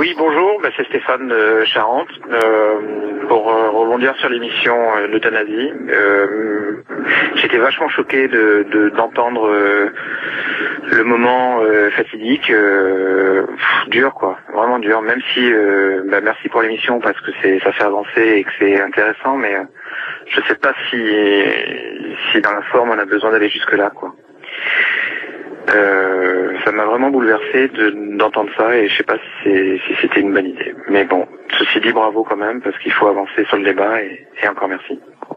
Oui, bonjour, c'est Stéphane de Charente. Pour rebondir sur l'émission l'euthanasie, j'étais vachement choqué d'entendre le moment fatidique, dur quoi, vraiment dur. Même si, merci pour l'émission parce que ça fait avancer et que c'est intéressant, mais je sais pas si dans la forme on a besoin d'aller jusque là quoi. Ça m'a vraiment bouleversé d'entendre ça et je sais pas si c'était une bonne idée. Mais bon, ceci dit, bravo quand même parce qu'il faut avancer sur le débat et encore merci.